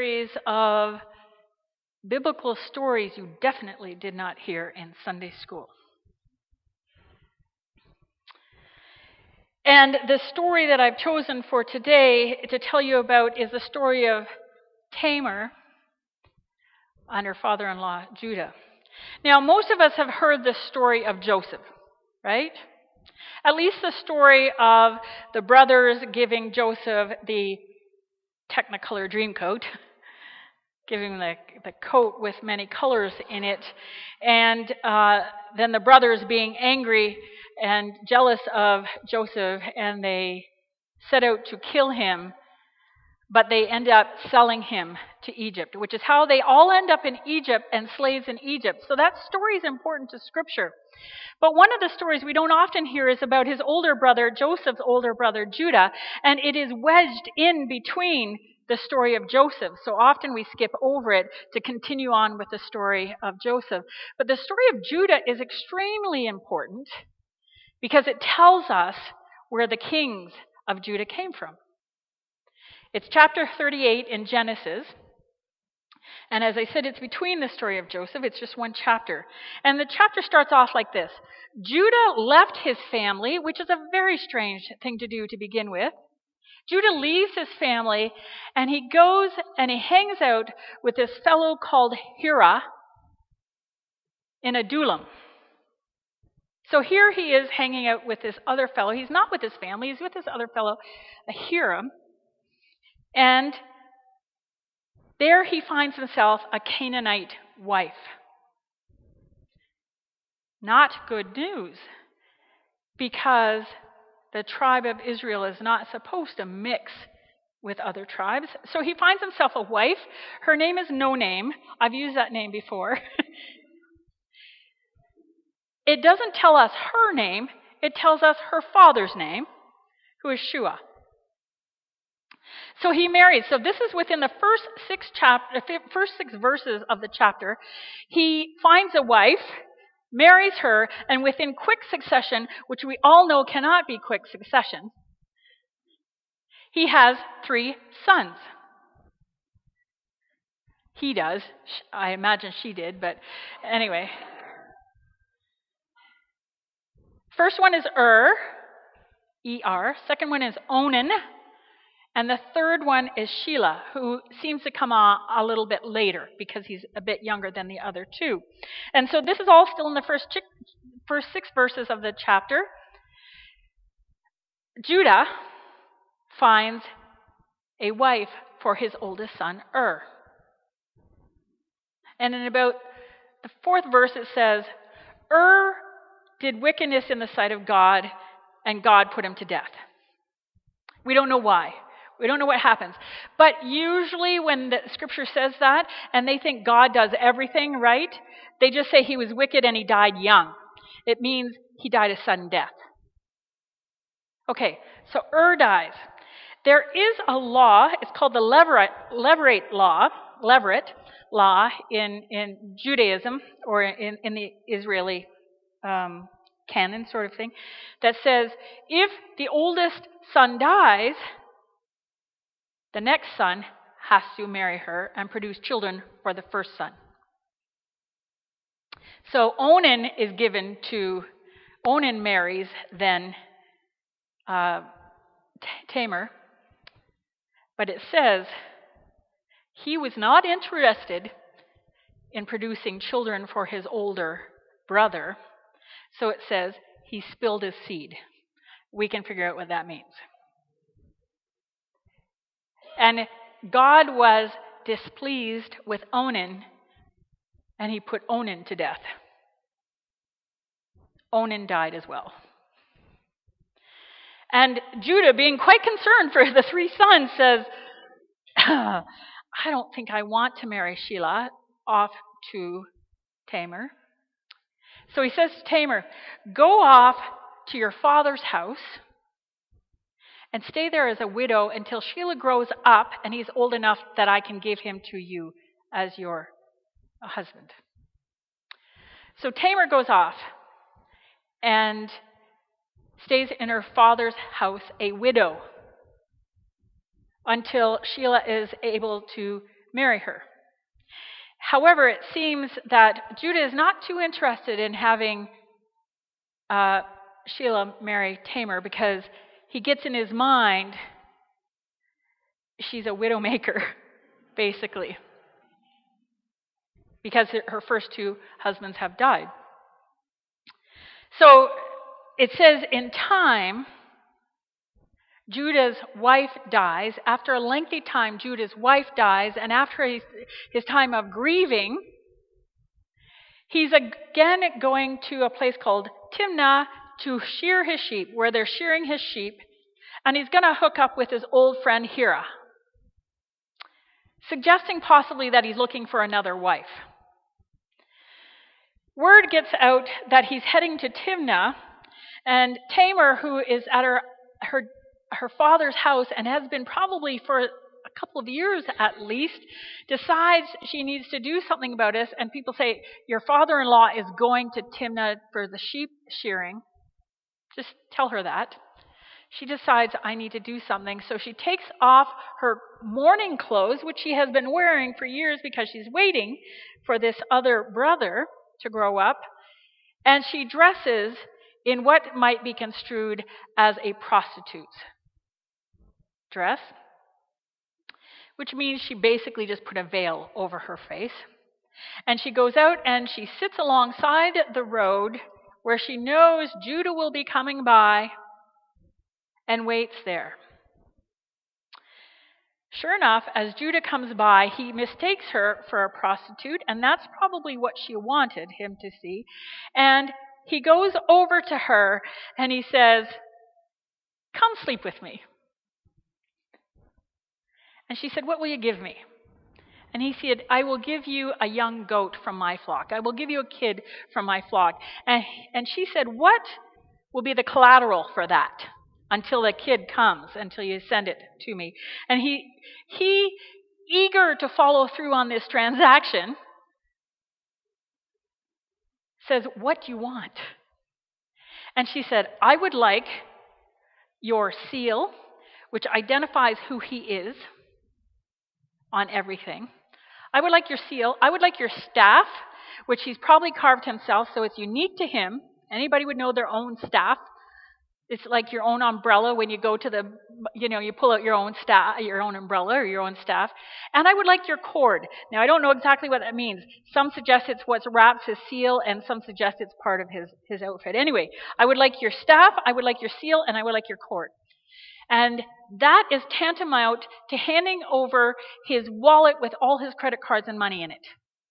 series of biblical stories you definitely did not hear in Sunday school. And the story that I've chosen for today to tell you about is the story of Tamar and her father-in-law, Judah. Now, most of us have heard the story of Joseph, right? At least the story of the brothers giving Joseph the Technicolor dream coat, giving the coat with many colors in it, and then the brothers being angry and jealous of Joseph, and they set out to kill him, but they end up selling him to Egypt, which is how they all end up in Egypt and slaves in Egypt. So that story is important to Scripture. But one of the stories we don't often hear is about his older brother, Joseph's older brother, Judah, and it is wedged in between the story of Joseph. So often we skip over it to continue on with the story of Joseph. But the story of Judah is extremely important because it tells us where the kings of Judah came from. It's chapter 38 in Genesis. And as I said, it's between the story of Joseph. It's just one chapter. And the chapter starts off like this. Judah left his family, which is a very strange thing to do to begin with. Judah leaves his family, and he goes and he hangs out with this fellow called Hira in Adullam. So here he is hanging out with this other fellow. He's not with his family. He's with this other fellow, Hira. And there he finds himself a Canaanite wife. Not good news, because the tribe of Israel is not supposed to mix with other tribes. So he finds himself a wife. Her name is No Name. I've used that name before. It doesn't tell us her name. It tells us her father's name, who is Shua. So he marries. So this is within the first six verses of the chapter. He finds a wife, marries her, and within quick succession, which we all know cannot be quick succession, he has 3 sons. He does. I imagine she did, but anyway. First one is E-R. Second one is Onan. And the third one is Shelah, who seems to come a little bit later because he's a bit younger than the other 2. And so this is all still in the first 6 verses of the chapter. Judah finds a wife for his oldest son, And in about the 4th verse it says, did wickedness in the sight of God, and God put him to death. We don't know why. We don't know what happens. But usually when the scripture says that, and they think God does everything right, they just say he was wicked and he died young. It means he died a sudden death. Okay, so dies. There is a law, it's called the Levirate law in Judaism, or in the Israeli canon sort of thing, that says if the oldest son dies, the next son has to marry her and produce children for the first son. So Onan marries then Tamar, but it says he was not interested in producing children for his older brother. So it says he spilled his seed. We can figure out what that means. And God was displeased with Onan, and he put Onan to death. Onan died as well. And Judah, being quite concerned for the 3 sons, says, I don't think I want to marry Shelah off to Tamar. So he says to Tamar, go off to your father's house and stay there as a widow until Shelah grows up and he's old enough that I can give him to you as your husband. So Tamar goes off and stays in her father's house, a widow, until Shelah is able to marry her. However, it seems that Judah is not too interested in having Shelah marry Tamar, because he gets in his mind she's a widowmaker, basically, because her first two husbands have died. So it says in time, Judah's wife dies. After a lengthy time, Judah's wife dies, and after his time of grieving, he's again going to a place called Timnah to shear his sheep, where they're shearing his sheep, and he's going to hook up with his old friend Hira, suggesting possibly that he's looking for another wife. Word gets out that he's heading to Timnah, and Tamar, who is at her father's house and has been probably for a couple of years at least, decides she needs to do something about this. And people say, your father-in-law is going to Timnah for the sheep shearing. Just tell her that. She decides, I need to do something. So she takes off her mourning clothes, which she has been wearing for years because she's waiting for this other brother to grow up, and she dresses in what might be construed as a prostitute's dress, which means she basically just put a veil over her face. And she goes out and she sits alongside the road where she knows Judah will be coming by, and waits there. Sure enough, as Judah comes by, he mistakes her for a prostitute, and that's probably what she wanted him to see. And he goes over to her and he says, come sleep with me. And she said, what will you give me? And he said, I will give you a young goat from my flock. I will give you a kid from my flock. And she said, what will be the collateral for that until the kid comes, until you send it to me? And he eager to follow through on this transaction, says, what do you want? And she said, I would like your seal, which identifies who he is on everything. I would like your seal. I would like your staff, which he's probably carved himself, so it's unique to him. Anybody would know their own staff. It's like your own umbrella when you go to you pull out your own staff, your own umbrella or your own staff. And I would like your cord. Now, I don't know exactly what that means. Some suggest it's what wraps his seal, and some suggest it's part of his outfit. Anyway, I would like your staff, I would like your seal, and I would like your cord. And that is tantamount to handing over his wallet with all his credit cards and money in it.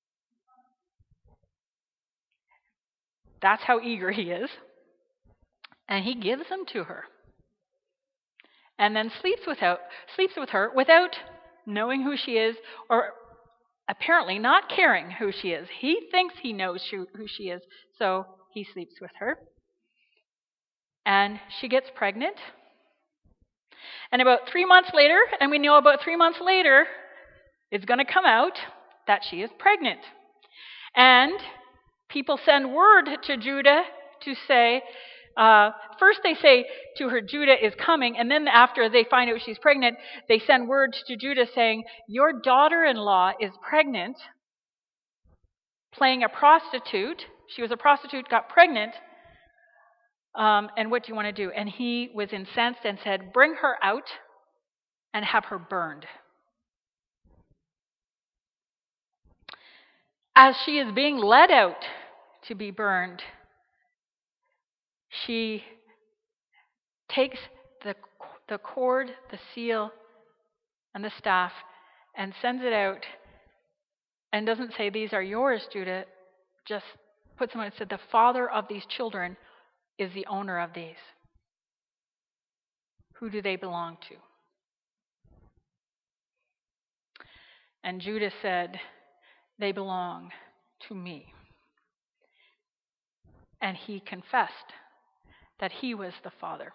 That's how eager he is. And he gives them to her. And then sleeps with her without knowing who she is, or apparently not caring who she is. He thinks he knows who she is, so he sleeps with her. And she gets pregnant. And about 3 months later, and we know about 3 months later, it's going to come out that she is pregnant. And people send word to Judah to say, first they say to her, Judah is coming, and then after they find out she's pregnant, they send word to Judah saying, your daughter-in-law is pregnant, playing a prostitute. She was a prostitute, got pregnant, and what do you want to do? And he was incensed and said, bring her out and have her burned. As she is being led out to be burned, she takes the cord, the seal, and the staff and sends it out, and doesn't say, these are yours, Judah, just puts them on and said, the father of these children is the owner of these. Who do they belong to? And Judah said, they belong to me. And he confessed that he was the father,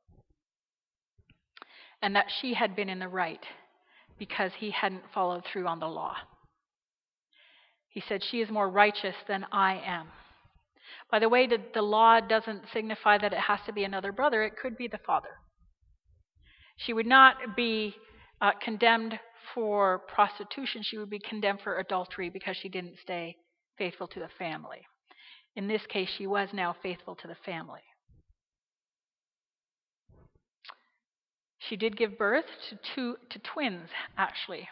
and that she had been in the right because he hadn't followed through on the law. He said, she is more righteous than I am. By the way, the law doesn't signify that it has to be another brother. It could be the father. She would not be condemned for prostitution, she would be condemned for adultery because she didn't stay faithful to the family. In this case, she was now faithful to the family. She did give birth to twins, actually.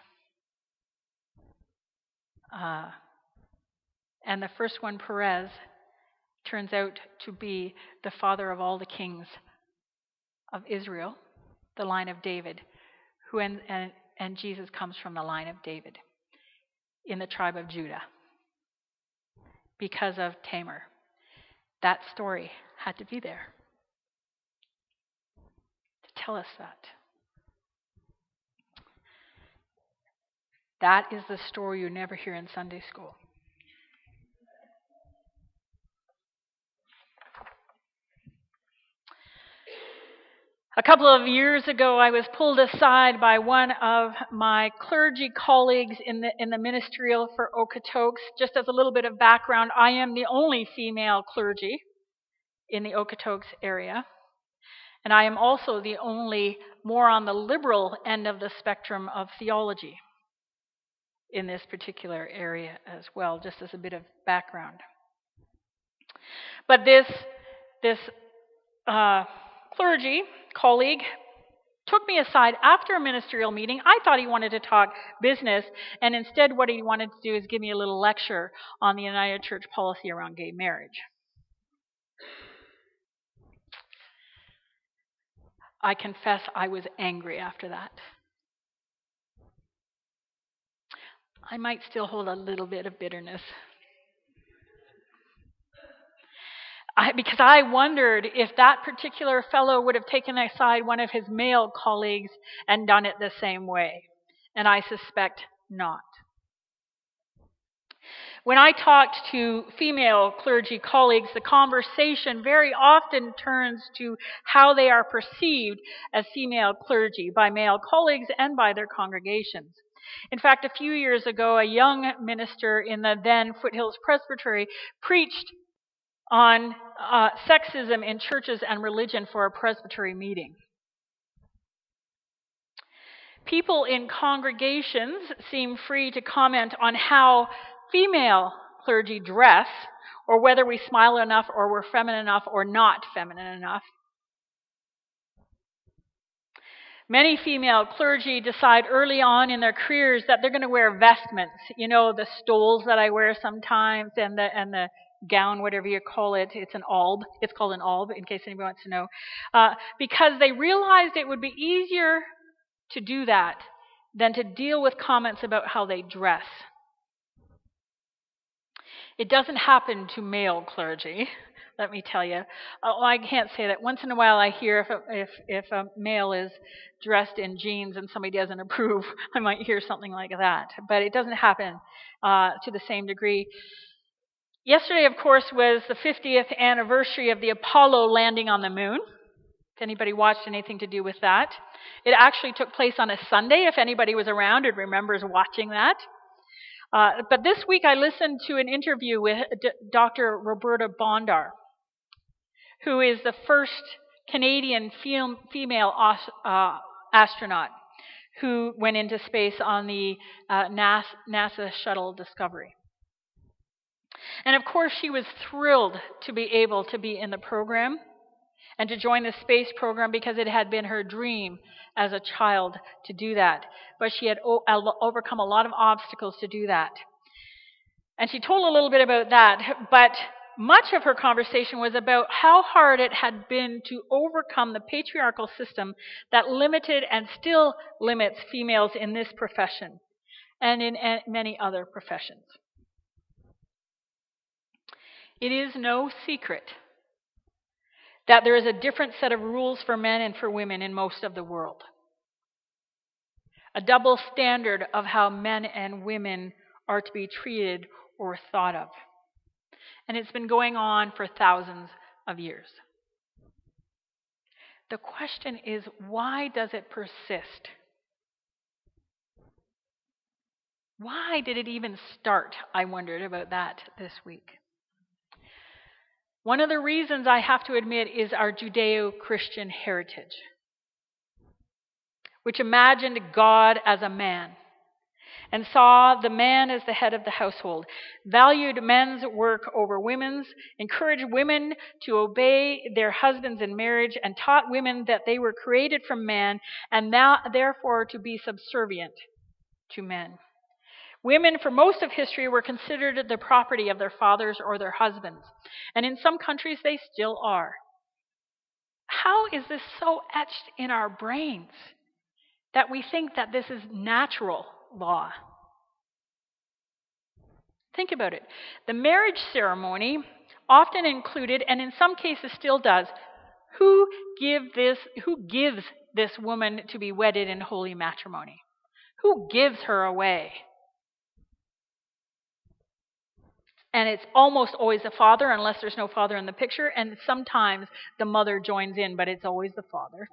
And the first one, Perez, turns out to be the father of all the kings of Israel, the line of David, and Jesus comes from the line of David in the tribe of Judah because of Tamar. That story had to be there to tell us that. That is the story you never hear in Sunday school. A couple of years ago, I was pulled aside by one of my clergy colleagues in the ministerial for Okotoks. Just as a little bit of background, I am the only female clergy in the Okotoks area. And I am also the only more on the liberal end of the spectrum of theology in this particular area as well, just as a bit of background. But this clergy colleague took me aside after a ministerial meeting. I thought he wanted to talk business, and instead what he wanted to do is give me a little lecture on the United Church policy around gay marriage. I confess I was angry after that. I might still hold a little bit of bitterness. Because I wondered if that particular fellow would have taken aside one of his male colleagues and done it the same way. And I suspect not. When I talked to female clergy colleagues, the conversation very often turns to how they are perceived as female clergy by male colleagues and by their congregations. In fact, a few years ago, a young minister in the then Foothills Presbytery preached on sexism in churches and religion for a presbytery meeting. People in congregations seem free to comment on how female clergy dress, or whether we smile enough, or we're feminine enough, or not feminine enough. Many female clergy decide early on in their careers that they're going to wear vestments. You know, the stoles that I wear sometimes, and the gown, whatever you call it. It's an alb. It's called an alb, in case anybody wants to know. Because they realized it would be easier to do that than to deal with comments about how they dress. It doesn't happen to male clergy, let me tell you. I can't say that. Once in a while I hear if a male is dressed in jeans and somebody doesn't approve, I might hear something like that. But it doesn't happen to the same degree. Yesterday, of course, was the 50th anniversary of the Apollo landing on the moon. If anybody watched anything to do with that. It actually took place on a Sunday, if anybody was around and remembers watching that. But this week I listened to an interview with Dr. Roberta Bondar, who is the first Canadian female astronaut who went into space on the NASA shuttle Discovery. And of course she was thrilled to be able to be in the program and to join the space program because it had been her dream as a child to do that. But she had overcome a lot of obstacles to do that. And she told a little bit about that, but much of her conversation was about how hard it had been to overcome the patriarchal system that limited and still limits females in this profession and in many other professions. It is no secret that there is a different set of rules for men and for women in most of the world. A double standard of how men and women are to be treated or thought of. And it's been going on for thousands of years. The question is, why does it persist? Why did it even start? I wondered about that this week. One of the reasons, I have to admit, is our Judeo-Christian heritage, which imagined God as a man and saw the man as the head of the household, valued men's work over women's, encouraged women to obey their husbands in marriage, and taught women that they were created from man and now therefore to be subservient to men. Women, for most of history, were considered the property of their fathers or their husbands, and in some countries they still are. How is this so etched in our brains that we think that this is natural law? Think about it. The marriage ceremony often included, and in some cases still does, who gives this woman to be wedded in holy matrimony? Who gives her away? And it's almost always the father, unless there's no father in the picture, and sometimes the mother joins in, but it's always the father.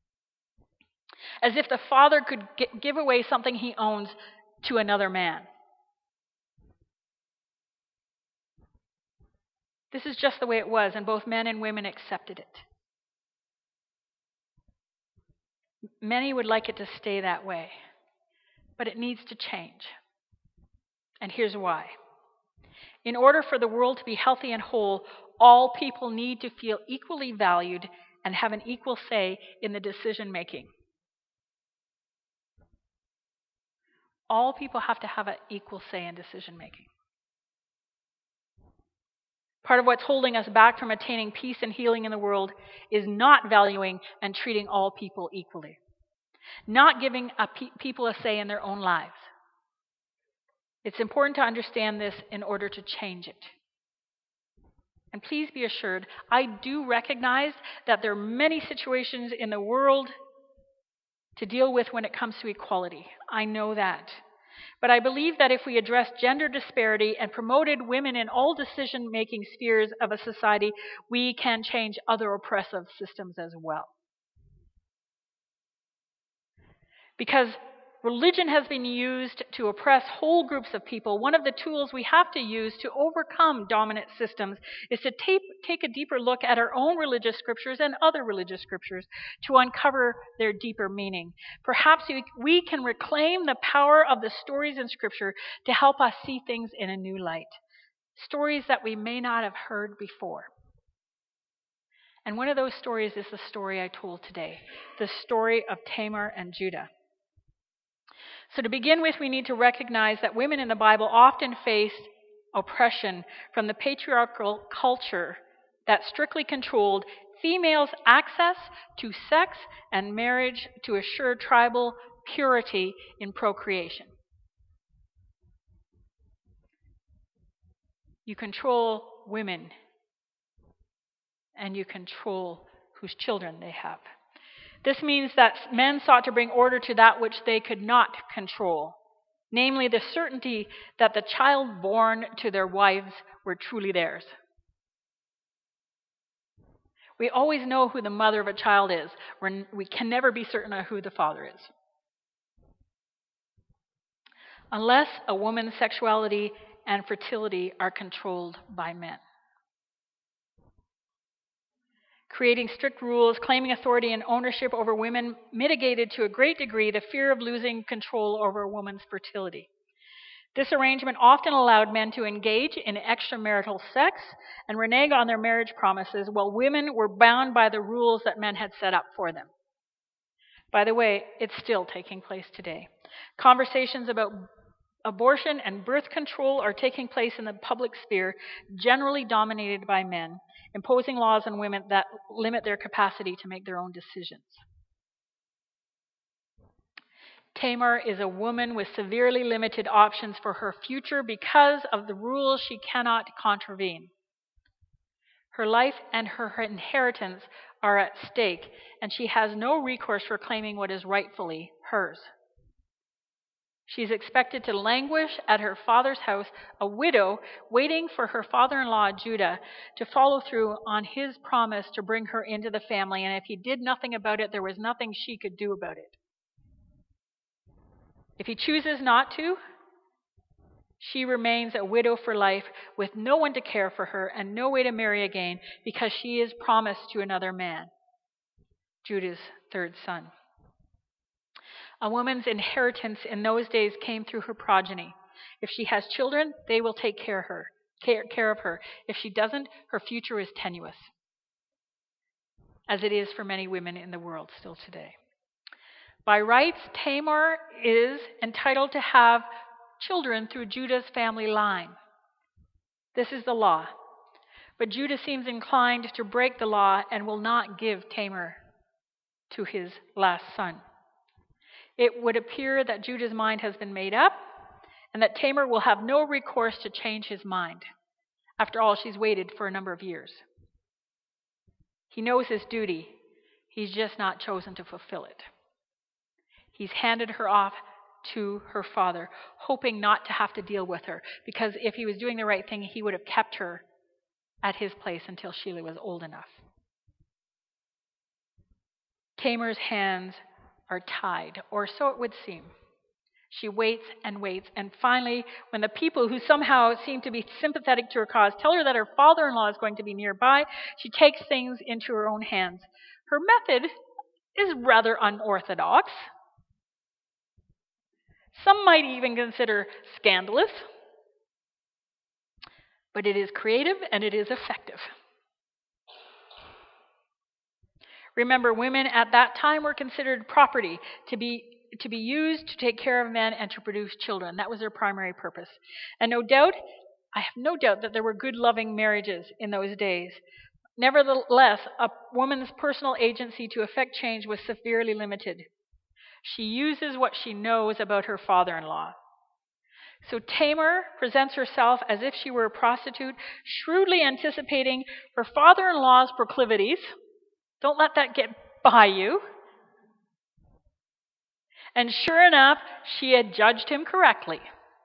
As if the father could give away something he owns to another man. This is just the way it was, and both men and women accepted it. Many would like it to stay that way, but it needs to change. And here's why. In order for the world to be healthy and whole, all people need to feel equally valued and have an equal say in the decision making. All people have to have an equal say in decision making. Part of what's holding us back from attaining peace and healing in the world is not valuing and treating all people equally, not giving people a say in their own lives. It's important to understand this in order to change it. And please be assured, I do recognize that there are many situations in the world to deal with when it comes to equality. I know that. But I believe that if we address gender disparity and promoted women in all decision-making spheres of a society, we can change other oppressive systems as well. Because religion has been used to oppress whole groups of people, one of the tools we have to use to overcome dominant systems is to take a deeper look at our own religious scriptures and other religious scriptures to uncover their deeper meaning. Perhaps we can reclaim the power of the stories in Scripture to help us see things in a new light. Stories that we may not have heard before. And one of those stories is the story I told today, the story of Tamar and Judah. So to begin with, we need to recognize that women in the Bible often faced oppression from the patriarchal culture that strictly controlled females' access to sex and marriage to assure tribal purity in procreation. You control women, and you control whose children they have. This means that men sought to bring order to that which they could not control, namely the certainty that the child born to their wives were truly theirs. We always know who the mother of a child is. We can never be certain of who the father is. Unless a woman's sexuality and fertility are controlled by men. Creating strict rules, claiming authority and ownership over women mitigated to a great degree the fear of losing control over a woman's fertility. This arrangement often allowed men to engage in extramarital sex and renege on their marriage promises, while women were bound by the rules that men had set up for them. By the way, it's still taking place today. Conversations about abortion and birth control are taking place in the public sphere, generally dominated by men, imposing laws on women that limit their capacity to make their own decisions. Tamar is a woman with severely limited options for her future because of the rules she cannot contravene. Her life and her inheritance are at stake, and she has no recourse for claiming what is rightfully hers. She is expected to languish at her father's house, a widow, waiting for her father-in-law, Judah, to follow through on his promise to bring her into the family. And if he did nothing about it, there was nothing she could do about it. If he chooses not to, she remains a widow for life with no one to care for her and no way to marry again because she is promised to another man, Judah's third son. A woman's inheritance in those days came through her progeny. If she has children, they will take care of her. If she doesn't, her future is tenuous, as it is for many women in the world still today. By rights, Tamar is entitled to have children through Judah's family line. This is the law. But Judah seems inclined to break the law and will not give Tamar to his last son. It would appear that Judah's mind has been made up and that Tamar will have no recourse to change his mind. After all, she's waited for a number of years. He knows his duty. He's just not chosen to fulfill it. He's handed her off to her father, hoping not to have to deal with her, because if he was doing the right thing, he would have kept her at his place until Shelah was old enough. Tamar's hands are tied, or so it would seem. She waits, and finally, when the people who somehow seem to be sympathetic to her cause tell her that her father-in-law is going to be nearby, she takes things into her own hands. Her method is rather unorthodox. Some might even consider scandalous, but it is creative and it is effective. Remember, women at that time were considered property to be used to take care of men and to produce children. That was their primary purpose. And I have no doubt that there were good, loving marriages in those days. Nevertheless, a woman's personal agency to effect change was severely limited. She uses what she knows about her father-in-law. So Tamar presents herself as if she were a prostitute, shrewdly anticipating her father-in-law's proclivities. Don't let that get by you. And sure enough, she had judged him correctly,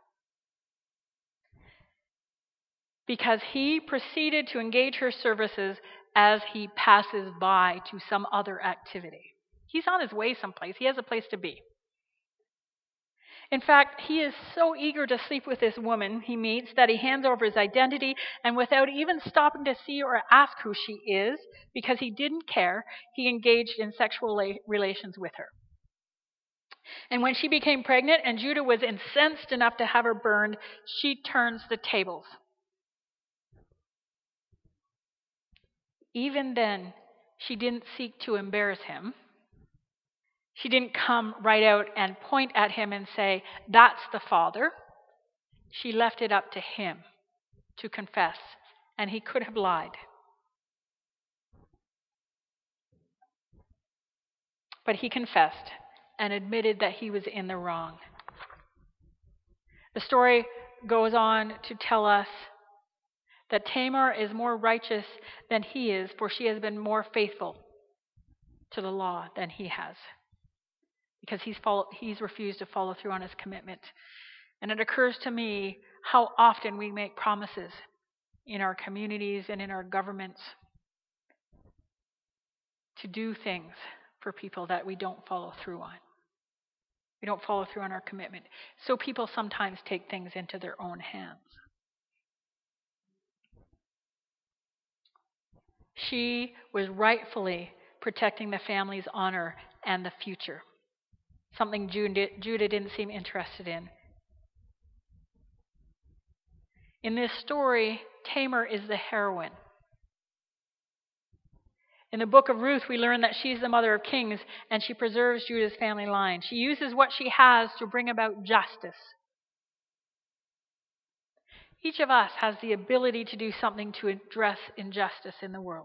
because he proceeded to engage her services as he passes by to some other activity. He's on his way someplace. He has a place to be. In fact, he is so eager to sleep with this woman he meets that he hands over his identity, and without even stopping to see or ask who she is, because he didn't care, he engaged in sexual relations with her. And when she became pregnant and Judah was incensed enough to have her burned, she turns the tables. Even then, she didn't seek to embarrass him. She didn't come right out and point at him and say, "That's the father." She left it up to him to confess, and he could have lied. But he confessed and admitted that he was in the wrong. The story goes on to tell us that Tamar is more righteous than he is, for she has been more faithful to the law than he has, because he's refused to follow through on his commitment. And it occurs to me how often we make promises in our communities and in our governments to do things for people that we don't follow through on. We don't follow through on our commitment. So people sometimes take things into their own hands. She was rightfully protecting the family's honor and the future, something Judah didn't seem interested in. In this story, Tamar is the heroine. In the book of Ruth, we learn that she's the mother of kings, and she preserves Judah's family line. She uses what she has to bring about justice. Each of us has the ability to do something to address injustice in the world.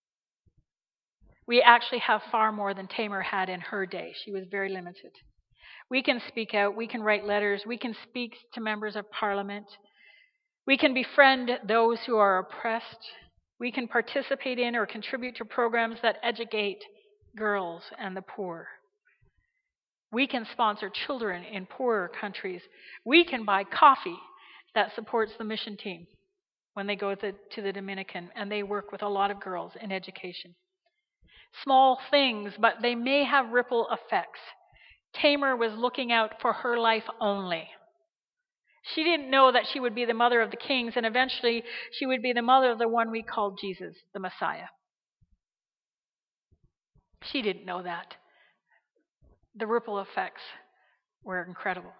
We actually have far more than Tamar had in her day. She was very limited. We can speak out. We can write letters. We can speak to members of parliament. We can befriend those who are oppressed. We can participate in or contribute to programs that educate girls and the poor. We can sponsor children in poorer countries. We can buy coffee that supports the mission team when they go to the Dominican, and they work with a lot of girls in education. Small things, but they may have ripple effects. Tamar was looking out for her life only. She didn't know that she would be the mother of the kings, and eventually she would be the mother of the one we call Jesus, the Messiah. She didn't know that. The ripple effects were incredible.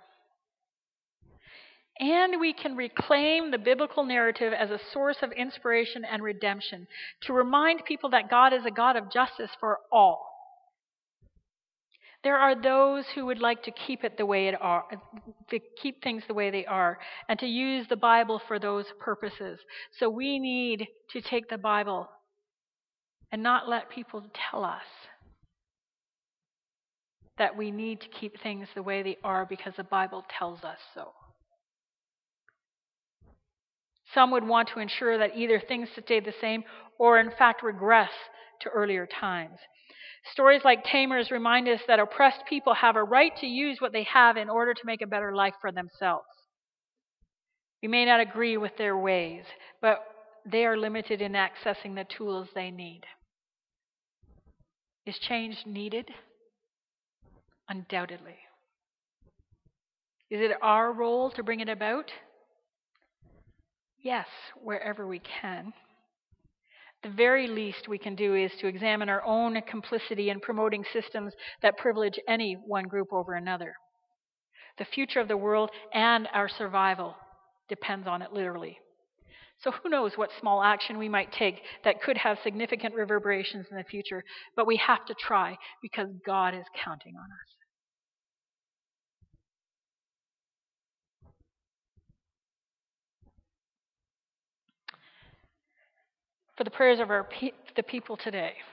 And we can reclaim the biblical narrative as a source of inspiration and redemption to remind people that God is a God of justice for all. There are those who would like to keep it the way it are, to keep things the way they are, and to use the Bible for those purposes. So we need to take the Bible and not let people tell us that we need to keep things the way they are because the Bible tells us so. Some would want to ensure that either things stay the same or, in fact, regress to earlier times. Stories like Tamar's remind us that oppressed people have a right to use what they have in order to make a better life for themselves. We may not agree with their ways, but they are limited in accessing the tools they need. Is change needed? Undoubtedly. Is it our role to bring it about? Yes, wherever we can. The very least we can do is to examine our own complicity in promoting systems that privilege any one group over another. The future of the world and our survival depends on it literally. So who knows what small action we might take that could have significant reverberations in the future, but we have to try because God is counting on us. For the prayers of the people today.